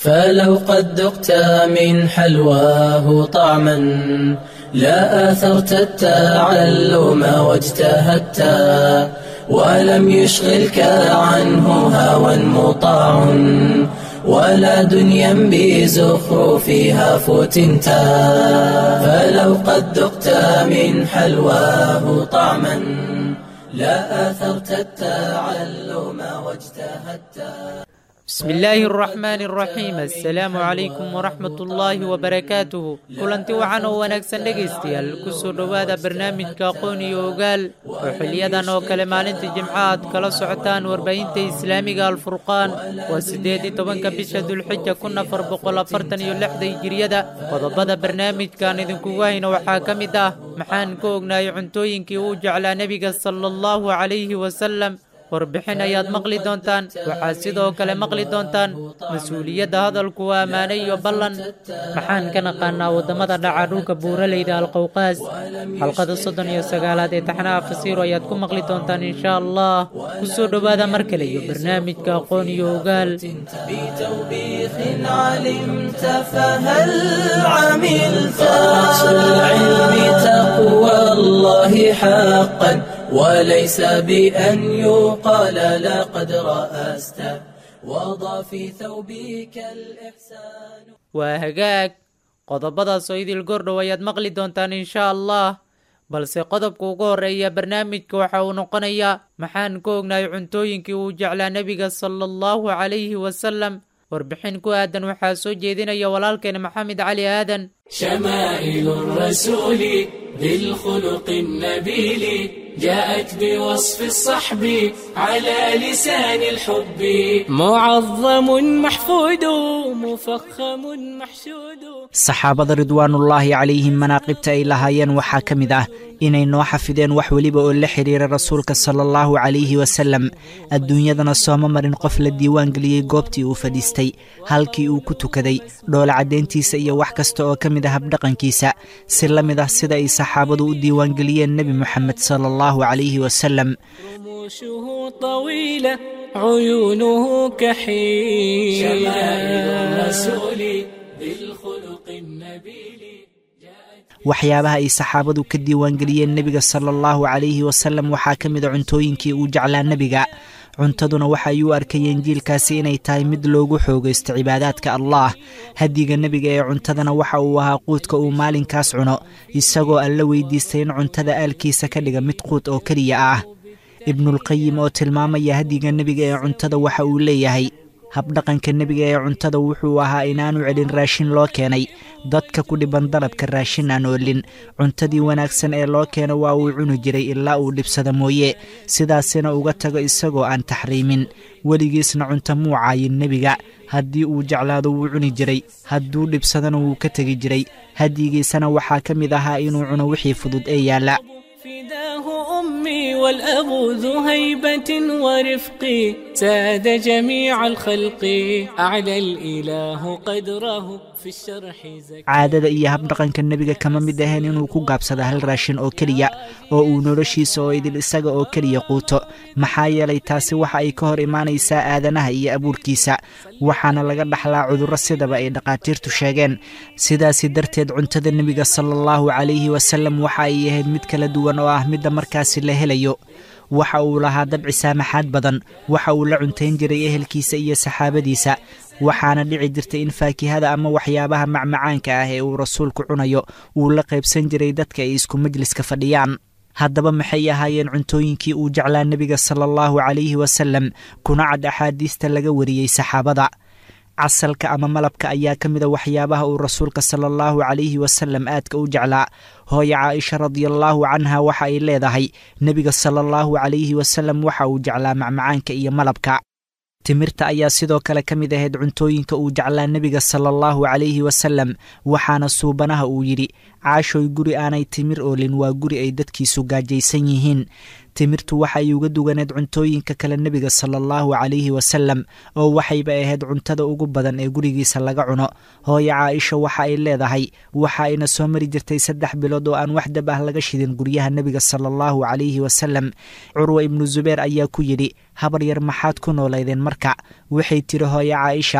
فلو قد ذقت من حلواه طعما لا آثرت التعلم واجتهدت ولم يشغلك عنه هوى مطاع ولا دنيا بزخرفها فتنتا فلو قد ذقت من حلواه طعما لا آثرت التعلم واجتهدت. بسم الله الرحمن الرحيم. السلام عليكم ورحمة الله وبركاته. كلنتي وعن ونكسن dhegeystayaal kusoo dhawaada barnaamijka aqoon iyo ogaal oo xiliyadan oo kale maalinta jimcaad kala socotaan warbaahinta islaamiga Al-Furqaan waa 18 bisha Dhulxijja 1446 hijriyada. qodobada barnaamijkan idinku wayna waxaa kamid ah maxaan ku ognaay cuntooyinkii uu jeclaa nabiga sallallahu alayhi wasallam. warbixin ayaad maqli doontaan. waxaa sidoo kale maqli doontaan mas-uuliyadda hadalku waa ammaane iyo ballan. maxaan ka naqaanaa waddamada dhaca dhulka buuraleyda alqowqaas. xalqada 39aad ee taxnaha fasiiro ayaad ku maqli doontaan insha allah. kusoo dhowaada mar kale iyo barnaamijka aqoon iyo ogaal. بتوبيخ علمت فهل عملت العلم تقوى الله حقا وليس بأن يقال لقد رأست وضع في ثوبك الإحسان. وهجاك qodobadaas oo idil gordhow ayaad maqli doontaan insha allah. balse qodobka ugu horeeya barnaamijka waxa uu noqonayaa maxaan ku ognaay cuntooyinkii uu jeclaa nabiga sallallahu alayhi wasallam. warbixin ku aadan waxaa soo jeedinaya walaalkeena maxamed cali aadan. شمائل الرسول بالخلق النبيل جاءت بوصف الصحب على لسان الحب معظم محفود مفخم محشود. saxaabada ridwaanullaahi calayhim manaaqibta ay lahaayeen waxaa ka mid ah inay noo xafideen wax weliba oo la xiriira rasuulka sala allahu calayhi wasallam. adduunyadana sooma marin qof la diiwaan geliyey goobtii uu fadhiistay, halkii uu ku tukaday, dhoola caddayntiisa iyo wax kasta oo ka mid ah habdhaqankiisa, si la mid ah sida ay saxaabadu u diiwaangeliyeen nebi moxamed sala allahu calayhi wasallam. رموشه طويلة عيونه كحيل شمائل الرسول بالخلق النبيل. waxyaabaha ay saxaabadu ka diiwaangeliyeen nebiga sala allahu calayhi wasallam waxaa ka mid a cuntooyinkii uu jeclaa nebiga. cuntaduna waxa ay u arkayeen jiilkaasi inay tahay mid loogu xoogaysto cibaadaadka allah. hadiga nebiga ee cuntadana waxa uu ahaa quudka uu maalinkaas cuno, isagoo alla weydiistay in cuntada aalkiisa ka dhiga mid quud oo keliya ah. ibnulqayim oo tilmaamaya hadiga nebiga ee cuntada waxa uu leeyahay habdhaqanka nebiga ee cuntada wuxuu ahaa inaanu celin raashin loo keenay dadka ku dhiban dalabka raashin aan oolin. cuntadii wanaagsan ee loo keeno waa uu cuni jiray ilaa uu dhibsada mooye, sidaasina uga tago isagoo aan taxriimin. weligiisna cunto muu caayin nebiga. haddii uu jeclaado wuu cuni jiray, hadduu dhibsadana wuu ka tegi jiray. hadyigiisana waxaa ka mid ahaa inuu cuno wixii fudud ee yaalla. فداه أمي والأب ذو هيبة ورفق ساد جميع الخلق أعلى الإله قدره في الشرح زكي. caadada iyo habdhaqanka nebiga kama mid ahayn inuu ku gaabsado hal raashin oo keliya oo uu noloshiisa oo idil isaga oo keliya quuto, maxaa yeelay taasi waxa ay ka hor imaanaysaa aadanaha iyo abuurkiisa, waxaana laga dhaxlaa cudurro sidaba ay dhaqaatiirtu sheegeen. sidaasi darteed cuntada nebiga sala allahu calayhi wasallam waxa ay ahayd mid kala duwan oo ah midda markaasi la helayo. waxa uu lahaa dabci saamaxaad badan, waxa uu la cuntayn jiray ehelkiisa iyo saxaabadiisa, waxaana dhici jirtay in faakihada ama waxyaabaha macmacaanka ah ee uu rasuulku cunayo uu la qaybsan jiray dadka ay isku majliska fadhiyaan. haddaba maxay ahaayeen cuntooyinkii uu jeclaa nebiga sala allahu calayhi wasallam, kuna cad axaadiista laga wariyey saxaabada. casalka ama malabka ayaa ka mida waxyaabaha uu rasuulka sala allahu calayhi wasallam aadka u jeclaa. hooyo caaisha radiallahu canha waxa ay leedahay nebiga sala allahu calayhi wasallam waxa uu jeclaa macmacaanka iyo malabka. timirta ayaa sidoo kale ka mid ahayd cuntooyinka uu jeclaa nebiga sala allahu calayhi wasallam, waxaana suubanaha uu yidhi caashoy guri aanay timir oolin waa guri ay dadkiisu gaajaysan yihiin. timirtu waxay uga duganeed cuntooyinka kale nebiga sala allahu calayhi wasallam, oo waxayba ahayd cuntada ugu badan ee gurigiisa laga cuno. hooyo caaisha waxa ay leedahay waxa ayna soo mari jirtay 3 bilood oo aan wax dab ah laga shidin guryaha nebiga sala allahu calayhi wasallam. curwa ibnu zubeer ayaa ku yidhi habar yar maxaad ku noolaydeen marka? waxay tiri hooyo caaisha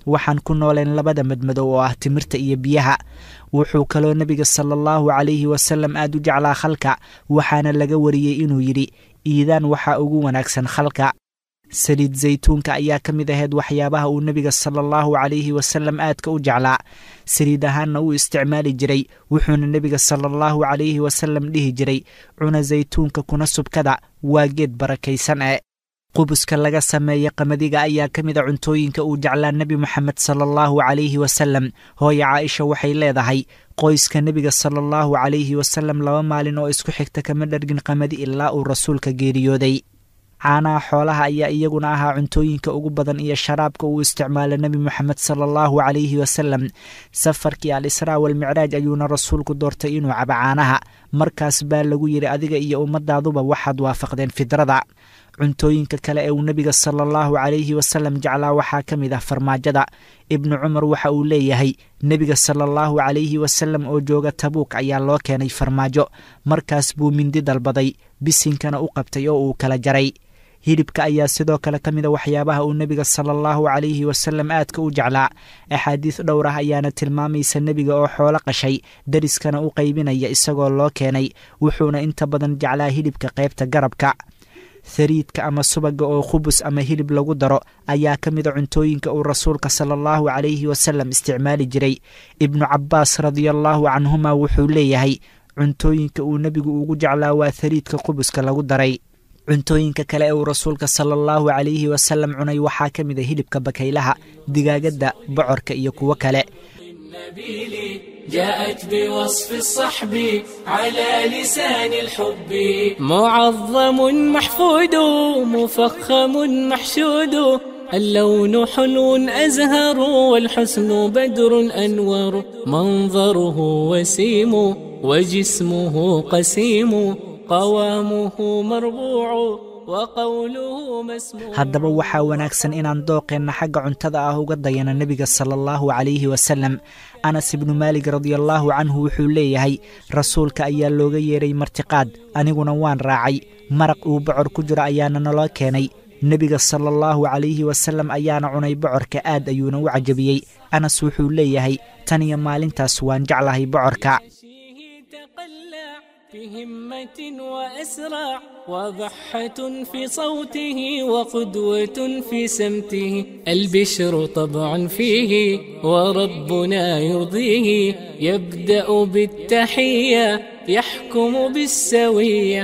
waxaan ku nooleen labada madmadow oo ah timirta iyo biyaha. wuxuu kaloo nebiga sala allahu calayhi wasalam aad u jeclaa khalka, waxaana laga wariyey inuu yidhi iidaan waxaa ugu wanaagsan khalka. saliid zaytuunka ayaa ka mid ahayd waxyaabaha uu nebiga sala allahu calayhi wasalam aadka u jeclaa, saliid ahaanna uu isticmaali jiray. wuxuuna nebiga sala allahu calayhi wasalam dhihi jiray cuna zaytuunka kuna subkada, waa geed barakaysan ee. qubuska laga sameeya qamadiga ayaa ka mid a cuntooyinka uu jeclaa nebi moxamed sala allahu calayhi wasalam. hooye caaisha waxay leedahay qoyska nebiga sala allahu calayhi wasalam 2 maalin oo isku xigta kama dhargin qamadi ilaa uu rasuulka geeriyooday. caanaha xoolaha ayaa iyaguna ahaa cuntooyinka ugu badan iyo sharaabka uu isticmaala nebi moxamed sala allahu calayhi wasalam. safarkii al-israa walmicraaj ayuuna rasuulku doortay inuu cabo caanaha. markaas baa lagu yidhi adiga iyo ummadaaduba waxaad waafaqdeen fidrada. cuntooyinka kale ee uu nebiga sala allahu calayhi wasalam jeclaa waxaa ka mid ah farmaajada. ibnu cumar waxa uu leeyahay nebiga sala allahu calayhi wasalam oo jooga tabuuk ayaa loo keenay farmaajo. markaas buu mindi dalbaday, bisinkana u qabtay oo uu kala jaray. hilibka ayaa sidoo kale ka mid a waxyaabaha uu nebiga sala allahu calayhi wasalam aadka u jeclaa. axaadiis dhowr ah ayaana tilmaamaysa nebiga oo xoolo qashay, dariskana u qaybinaya isagoo loo keenay. wuxuuna inta badan jeclaa hilibka qaybta garabka. hariidka ama subaga oo khubus ama hilib lagu daro ayaa ka mid a cuntooyinka uu rasuulka sala allahu calayhi wasalam isticmaali jiray. ibnu cabbaas radiallahu canhuma wuxuu leeyahay cuntooyinka uu nebigu ugu jeclaa waa hariidka qubuska lagu daray. cuntooyinka kale ee uu rasuulka sala allahu calayhi wasalam cunay waxaa ka mid a hilibka bakaylaha, digaagadda, bocorka iyo kuwo kale. جاءت بوصف الصحب على لسان الحب معظم محفود مفخم محشود اللون حلو أزهر والحسن بدر أنور منظره وسيم وجسمه قسيم قوامه مربوع وقوله مسموع. haddaba waxaa wanaagsan inaan dooqeenna xagga cuntada ah uga dayana nebiga sala allahu calayhi wasalam. anas ibnu maalig radiallahu canhu wuxuu leeyahay rasuulka ayaa looga yeeray martiqaad, aniguna waan raacay. maraq uu bocor ku jiro ayaana naloo keenay. nebiga sala allahu calayhi wasalam ayaana cunay bocorka, aad ayuuna u cajabiyey. anas wuxuu leeyahay tan iyo maalintaas waan jeclahay bocorka. بهمة وأسرع وضحة في صوته وقدوة في سمته البشر طبعا فيه وربنا يرضيه يبدأ بالتحية يحكم بالسوية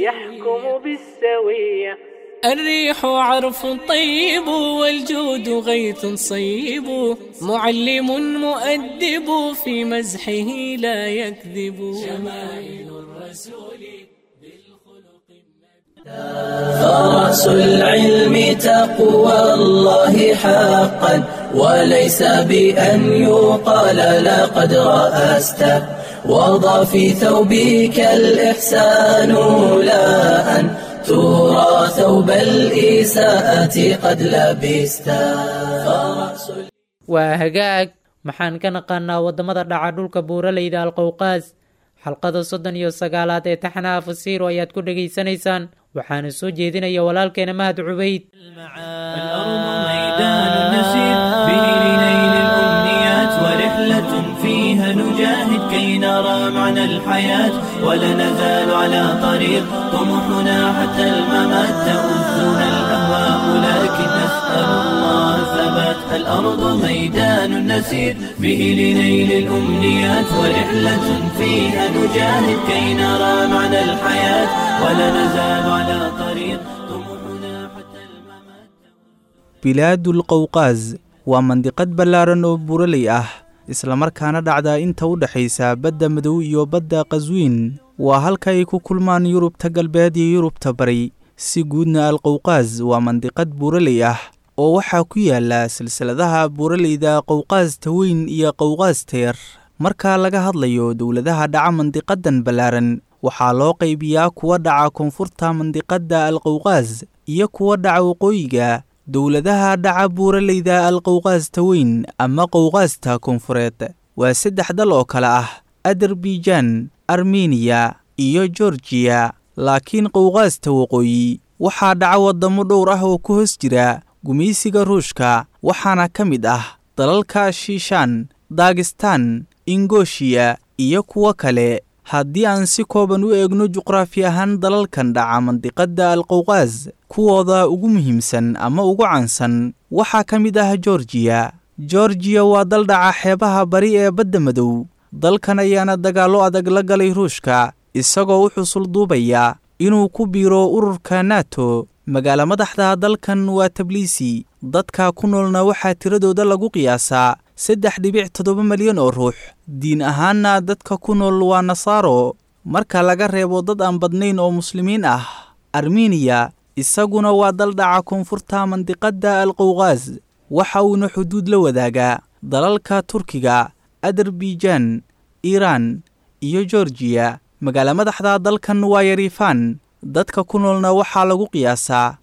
الريح عرف طيب والجود غيث صيب معلم مؤدب في مزحه لا يكذب شمائل الرسول بالخلق فرأس العلم تقوى الله حقا وليس بأن يقال لقد رأست وضع في ثوبك الإحسان لا أن ترى ثوب الإساءة قد لبست. waa hagaag maxaan ka naqaanaa waddamada dhaca dhulka buuraleyda alqowqaas. xalqada 39aad ee taxnaha fasiiro ayaad ku dhegaysanaysaan, waxaana soo jeedinaya walaalkeena mahad cubayd. نجاهد كي نرى معنى الحياة ولا نزال على طريق طموحنا حتى الممات تؤذنا الأهواء لكن نسأل الله ثبات. الأرض ميدان نسير به لنيل الأمنيات ورحلة فيها نجاهد كي نرى معنى الحياة ولا نزال على طريق طموحنا حتى الممات. بلاد القوقاز ومنطقة بلارن oo buraley ah islamarkaana dhacdaa inta u dhaxaysa badda madow iyo badda qaswiin. waa halka ay ku kulmaan yurubta galbeed iyo yurubta bari. si guudna alqowqaas waa mandiqad buuraley ah oo waxaa ku yaala silsiladaha buuraleyda qowqaasta weyn iyo qowqaasta yar. marka laga hadlayo dowladaha dhaca mandiqadan ballaaran waxaa loo qaybiyaa kuwa dhaca koonfurta mandiqada alqowqaas iyo kuwa dhaca waqooyiga. dowladaha dhaca buuraleyda alqowqaasta weyn ama qowqaasta koonfureed waa 3 dal oo kale ah adarbijan, armeniya iyo georgiya. laakiin qowqaasta waqooyi waxaa dhaca waddamo dhowr ah oo ku hoos jira gumaysiga ruushka, waxaana ka mid ah dalalka shiishaan, daagistaan, ingoshiya iyo kuwo kale. haddii aan si kooban u eegno juqraafi ahaan dalalkan dhaca mandiqadda alqowqaas kuwooda ugu muhiimsan ama ugu caansan waxaa ka mid ah georgiya waa dal dhaca xeebaha bari ee badda madow. dalkan ayaana dagaallo adag la galay ruushka isagoo u xusul duubaya inuu ku biiro ururka nato. magaalo madaxda dalkan waa tabliisi, dadka ku noolna waxaa tiradooda lagu qiyaasaa 3.7 milyan oo ruux. diin ahaanna dadka ku nool waa nasaaro marka laga reebo dad aan badnayn oo muslimiin ah. armeniya isaguna waa dal dhaca koonfurta mandiqadda alqowqaas, waxa uuna xuduud la wadaagaa dalalka turkiga, azerbaijan, iiraan iyo georgiya. magaalo madaxda dalkan waa yarifaan, dadka ku noolna waxaa lagu qiyaasaa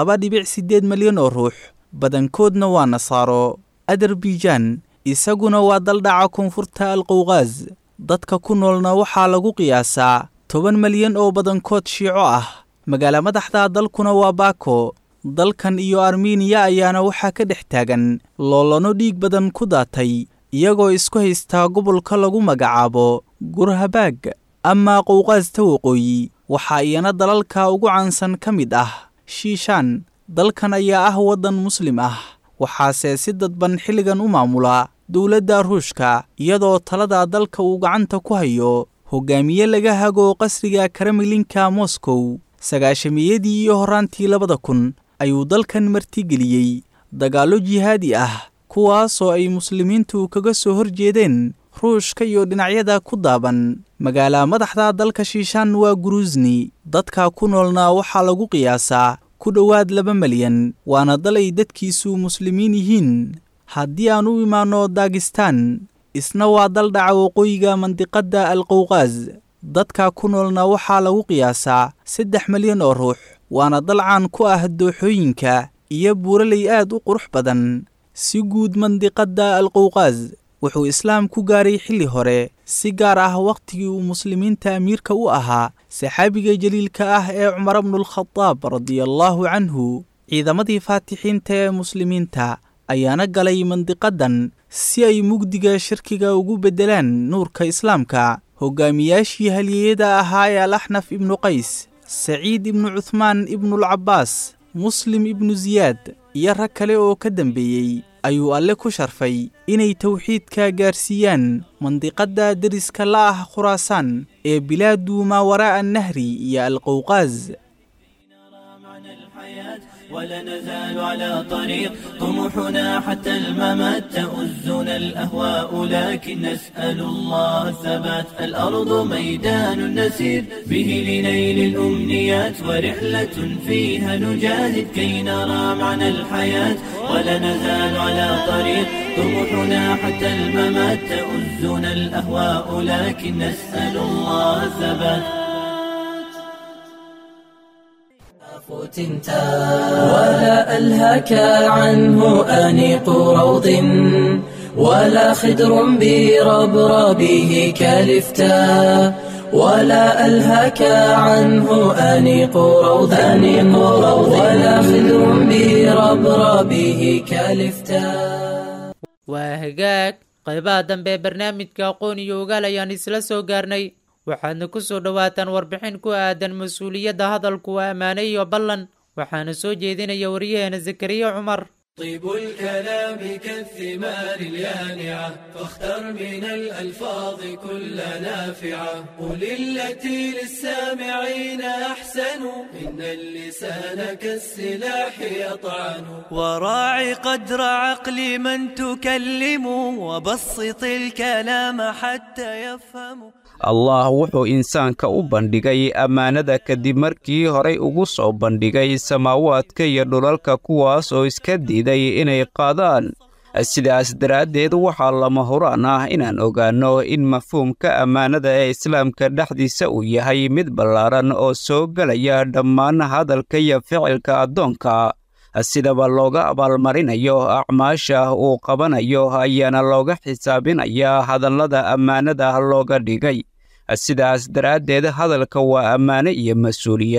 2.8 milyan oo ruux, badankoodna waa nasaaro. azerbaijan isaguna waa dal dhaca koonfurta alqowqaas, dadka ku noolna waxaa lagu qiyaasaa 10 milyan oo badankood shiico ah. magaalo madaxda dalkuna waa baako. dalkan iyo armeniya ayaana waxaa ka dhex taagan loolano dhiig badan ku daatay iyagoo isku haystaa gobolka lagu magacaabo gurhabaag ama qowqaasta waqooyi. waxaa iyana dalalka ugu caansan ka mid ah shiishaan. dalkan ayaa ah waddan muslim ah, waxaase si dadban xilligan u maamula dowladda ruushka iyadoo talada dalka uu gacanta ku hayo hogaamiye laga hago qasriga kremlinka Moscow. 90-yadii iyo horaantii 2000 ayuu dalkan martigeliyey dagaallo jihaadi ah kuwaasoo ay muslimiintu kaga soo horjeedeen ruushka iyo dhinacyada ku daaban. magaalo madaxda dalka shiishaan waa Gruzny, dadka ku noolna waxaa lagu qiyaasaa ku dhowaad 2 milyan, waana dal ay dadkiisu muslimiin yihiin. haddii aan u imaano daagistaan, isna waa dal dhaca waqooyiga mandiqadda alqowqaas, dadka ku noolna waxaa lagu qiyaasaa 3 milyan oo ruux, waana dal caan ku ah dooxooyinka iyo buuraley aad u qurux badan. si guud mandiqadda alqowqaas wuxuu islaam ku gaaray xilli hore, si gaar ah waqtigii uu muslimiinta amiirka u ahaa saxaabiga jaliilka ah ee cumar ibnulkhadaab radiyallaahu canhu. ciidamadii faatixiinta ee muslimiinta ayaana galay mandiqadan si ay mugdiga shirkiga ugu beddelaan nuurka islaamka. hogaamiyaashii halyeeyada ahaa ee alaxnaf ibnu qays, saciid ibnu cuthmaan ibnulcabaas, muslim ibnu ziyaad iyo rag kale oo ka dambeeyey ayuu alle ku sharfay inay tawxiidka gaarsiiyaan mandiqadda deriska la ah khuraasaan ee bilaadu maa waraa'a annahri iyo alqowqaas. ولا نزال على طريق طموحنا حتى الممات تؤزنا الأهواء لكن نسأل الله الثبات. الأرض ميدان نسير به لنيل الأمنيات ورحلة فيها نجاهد كي نرى معنى الحياة. ولا نزال على طريق طموحنا حتى الممات تؤزنا الأهواء لكن نسأل الله الثبات. ولا ألهك عنه أنيق روض ولا خدر بربربه كالفتا. ولا ألهك عنه أنيق روض ولا خدر بربربه كالفتا. وهجاك qaybaha dambe barnaamijka aqoon iyo ogaal ayaan isla soo gaarnay. waxaadna ku soo dhawaataan warbixin ku aadan mas-uuliyadda hadalku waa ammaane iyo ballan. waxaana soo jeedinaya wariyaheena zakariya cumar. طيب الكلام كالثمار اليانعة فاختر من الألفاظ كل نافعة. قل التي للسامعين أحسن إن اللسان كالسلاح يطعن. وراعي قدر عقل من تكلم وبسط الكلام حتى يفهم. allah wuxuu insaanka u bandhigay ammaanada kadib markii horay ugu soo bandhigay samaawaadka iyo dhulalka kuwaas oo iska diiday inay qaadaan. sidaas daraaddeed waxaa lama huraan ah inaan ogaanno in mafhuumka ammaanada ee islaamka dhexdiisa uu yahay mid ballaaran oo soo gelaya dhammaan hadalka iyo ficilka addoonka. sidaba looga abaalmarinayo acmaasha uu qabanayo ayaana looga xisaabinayaa hadallada ammaanada looga dhigay. sidaas daraaddeed hadalka waa ammaane iyo mas-uuliyad.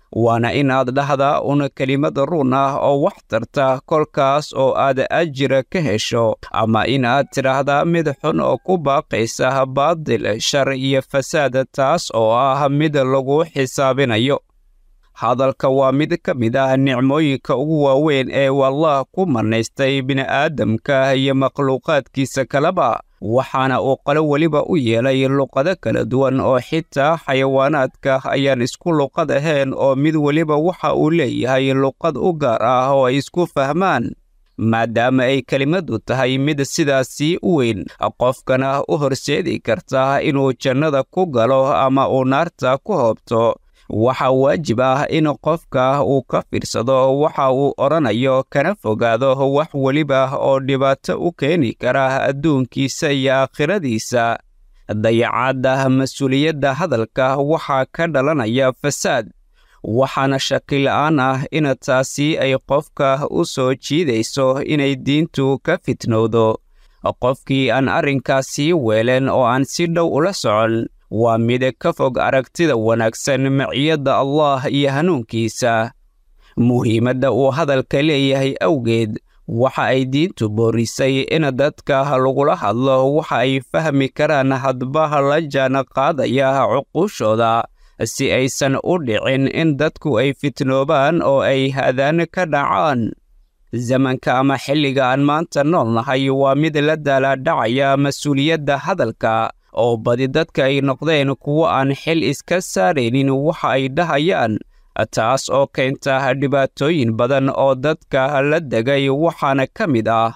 waana inaad dhahdaa una kelimad run ah oo wax tarta kolkaas oo aad ajira ka hesho, ama inaad tidhaahdaa mid xun oo ku baaqaysa baadil, shar iyo fasaad, taas oo ah mid lagu xisaabinayo. hadalka waa mid ka mid ah nicmooyinka ugu waaweyn ee Allah ku manaystay bini'aadamka iyo makhluuqaadkiisa kaleba, waxaana uu qolo weliba u yeelay luqado kala duwan oo xitaa xayawaanaadka ayaan isku luqad ahayn, oo mid weliba waxa uu leeyahay luqad u gaar ah oo ay isku fahmaan. maadaama ay kelimadu tahay mid sidaasii u weyn, qofkana u horseedi karta inuu jannada ku galo ama uu naarta ku hoobto, waxaa waajib ah in qofka uu ka fiirsado waxa uu odhanayo kana fogaado wax weliba oo dhibaato u keeni kara adduunkiisa iyo aakhiradiisa. dayacaadda mas-uuliyadda hadalka waxaa ka dhalanaya fasaad, waxaana shaki la'aan ah in taasi ay qofka u soo jiidayso inay diintu ka fitnowdo. qofkii aan arrinkaasi weelen oo aan si dhow ula socon waa mid ka fog aragtida wanaagsan maciyadda Allah iyo hanuunkiisa. muhiimadda uu hadalka leeyahay awgeed, waxa ay diintu boorisay in dadka lagula hadlo waxa ay fahmi karaan hadba la jaan qaadaya cuquushooda, si aysan u dhicin in dadku ay fitnoobaan oo ay hadaan ka dhacaan. zamanka ama xilliga aan maanta noolnahay waa mid la daalaadhacaya mas-uuliyadda hadalka, oo badi dadka ay noqdeen kuwo aan xil iska saaraynin waxa ay dhahayaan, taas oo keenta dhibaatooyin badan oo dadka la degay. waxaana ka mid ah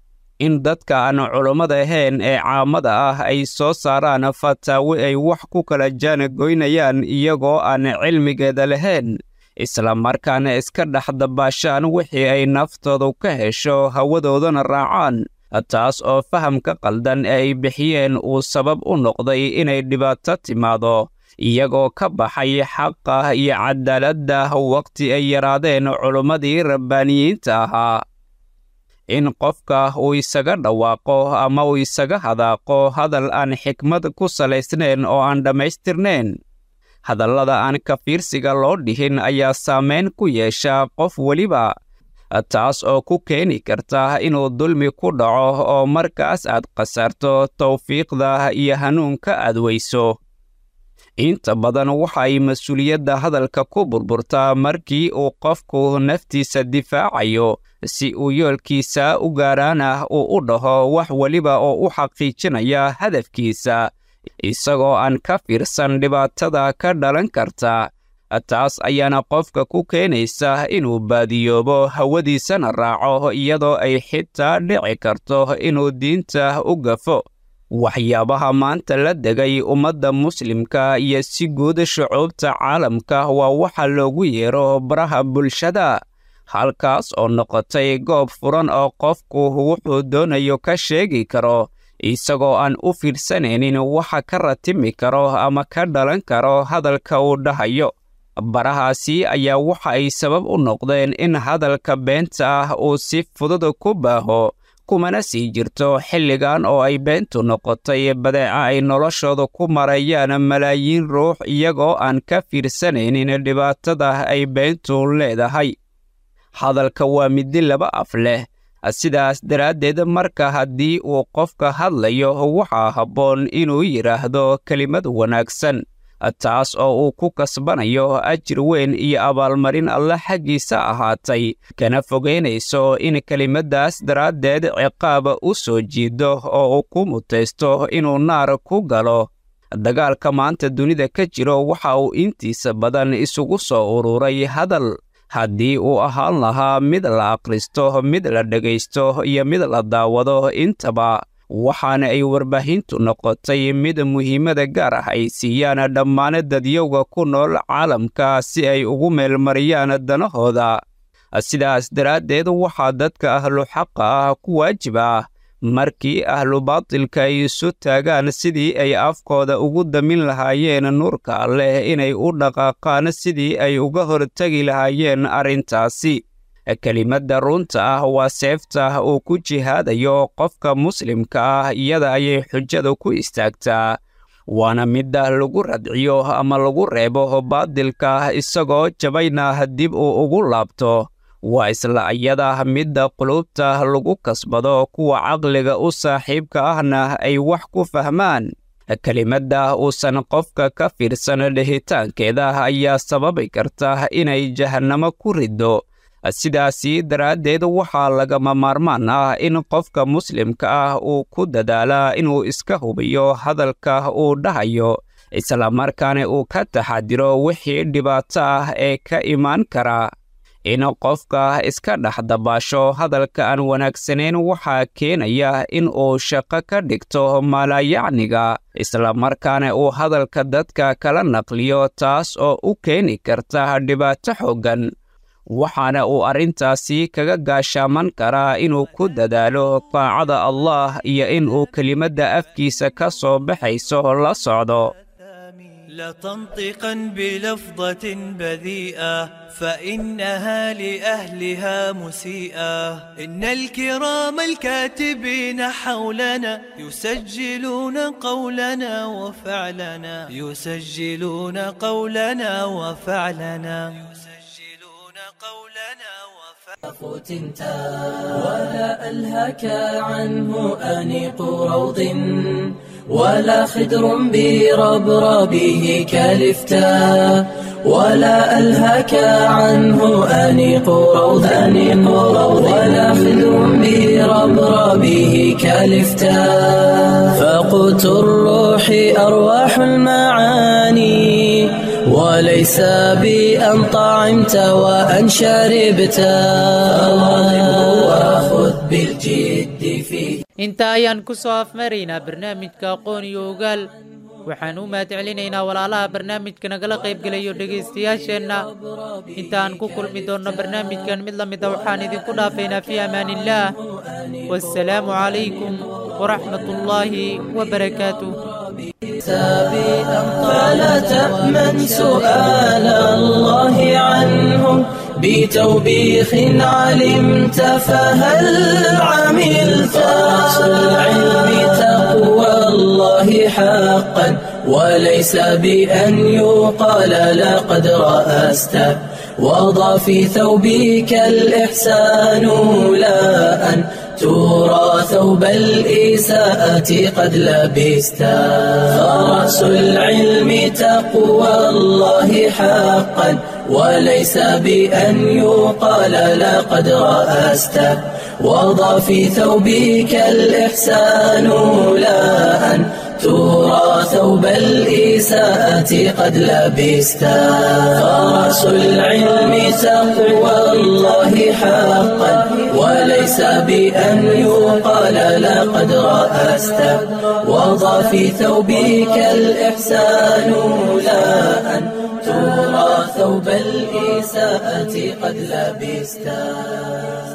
in dadka aan culummada ahayn ee caamada ah ay soo saaraan fataawo ay wax ku kala jaanagoynayaan iyagoo aan cilmigeeda lahayn, isla markaana iska dhex dabaashaan wixii ay naftoodu ka hesho hawadoodana raacaan, taas oo fahamka qaldan ee ay bixiyeen uu sabab u noqday inay dhibaato timaado, iyagoo ka baxay xaqa iyo cadaaladda waqti ay yaraadeen culummadii rabbaaniyiinta ahaa. in qofka uu isaga dhawaaqo ama uu isaga hadaaqo hadal aan xikmad ku salaysnayn oo aan dhammaystirnayn, hadallada aan ka fiirsiga loo dhihin ayaa saamayn ku yeesha qof weliba, taas oo ku keeni karta inuu dulmi ku dhaco oo markaas aad khasarto tawfiiqda iyo hanuunka aad weyso. inta badan waxa ay mas-uuliyadda hadalka ku burburtaa markii uu qofku naftiisa difaacayo si uu yoolkiisa u gaaraana uu u dhaho wax weliba oo u xaqiijinaya hadafkiisa, isagoo aan ka fiirsan dhibaatada ka dhalan karta. taas ayaana qofka ku keenaysa inuu baadiyoobo hawadiisana raaco, iyadoo ay xitaa dhici karto inuu diinta u gafo. waxyaabaha maanta la degay ummadda muslimka iyo si guud shucuubta caalamka waa waxa loogu yeero baraha bulshada, halkaas oo noqotay goob furan oo qofku wuxuu doonayo ka sheegi karo, isagoo aan u fiirsanaynin waxa ka ratimi karo ama ka dhalan karo hadalka uu dhahayo. barahaasi ayaa waxa ay sabab u noqdeen in hadalka beenta ah uu si fudud ku baaho, kumana sii jirto xilligan oo ay beentu noqotay badeeca ay noloshooda ku marayaan malaayiin ruux iyagoo aan ka fiirsanaynin dhibaatada ay beentu leedahay. hadalka waa midi laba af leh, sidaas daraaddeed marka haddii uu qofka hadlayo waxaa habboon inuu yidhaahdo kelimad wanaagsan, taas oo uu ku kasbanayo ajir weyn iyo abaalmarin alle xaggiisa ahaatay, kana fogeynayso in kelimaddaas daraaddeed ciqaaba u soo jiido oo uu ku mutaysto inuu naar ku galo. dagaalka maanta dunida ka jiro waxa uu intiisa badan isugu soo ururay hadal. haddii uu ahaan lahaa mid la akhristo, mid la dhegaysto iyo mid la daawado intaba, waxaana ay warbaahintu noqotay mid muhiimada gaar ah ay siiyaan dhammaan dadyowga ku nool caalamka si ay ugu meelmariyaan danahooda. sidaas daraaddeed waxaa dadka ahlu xaqa ah ku waajib ah markii ahlu baatilka ay isu taagaan sidii ay afkooda ugu damin lahaayeen nuurka alleh inay u dhaqaaqaan sidii ay uga hortagi lahaayeen arrintaasi. kelimadda runta ah waa seefta uu ku jihaadayo qofka muslimka ah, iyada ayay xujadu ku istaagtaa, waana midda lagu radciyo ama lagu reebo baadilka isagoo jabayna dib uu ugu laabto. waa isla iyada midda qulubta lagu kasbado kuwa caqliga u saaxiibka ahna ay wax ku fahmaan. kelimadda uusan qofka ka fiirsan dhehitaankeeda ayaa sababi karta inay jahannamo ku riddo. sidaasi daraaddeed waxaa lagama maarmaan ah in qofka muslimka ah uu ku dadaalaa inuu iska hubiyo hadalka uu dhahayo, isla markaana uu ka taxadiro wixii dhibaato ah ee ka imaan kara. in qofka iska dhex dabaasho hadalka aan wanaagsanayn waxaa keenaya in uu shaqo ka dhigto maalayacniga, isla markaana uu hadalka dadka kala naqliyo, taas oo u keeni karta dhibaato xooggan. waxaana uu arrintaasi kaga gaashaaman karaa inuu ku dadaalo taacada allah iyo inuu kelimadda afkiisa ka soo baxayso la socdo. لا تنطقا بلفظة بذيئة فإنها لأهلها مسيئة. إن الكرام الكاتبين حولنا يسجلون قولنا وفعلنا، يسجلون قولنا وفعلنا، يسجلون قولنا فتنتا ولا ألهك عنه أنيق روض ولا خدر بربربه كالفتا ولا ألهك عنه أنيق روض ولا خدر بربربه كالفتا. فقوت الروح أرواح المعاني وليس بأن طعمت وأن شربت وخذ بالجد فيه. inta ayaan ku soo afmaraynaa barnaamijka aqoon iyo ogaal. waxaan u mahadcelinaynaa walaalaha barnaamijka nagala qaybgelayo dhegaystayaasheenna. intaan ku kulmi doonno barnaamijkan mid la mid a waxaan idinku dhaafaynaa fii amaanillaah. wassalaamu calaykum waraxmatullaahi wabarakaatuh. فلا تأمن سؤال الله عنه بتوبيخ علمت فهل عملت. أصل العلم تقوى الله حقا وليس بأن يقال لقد رأست. وضع في ثوبك الإحسان لا أن ترى ثوب الإساءة قد لبست. فرأس العلم تقوى الله حقا وليس بأن يقال لقد رأست. وضع في ثوبك الإحسان لا أن ترى ثوب الإساءة قد لبست. فرأس العلم تقوى الله حقا وليس بأن يقال لقد رأست. وضع في ثوبك الإحسان لا أن ترى ثوب الإساءة قد لبست.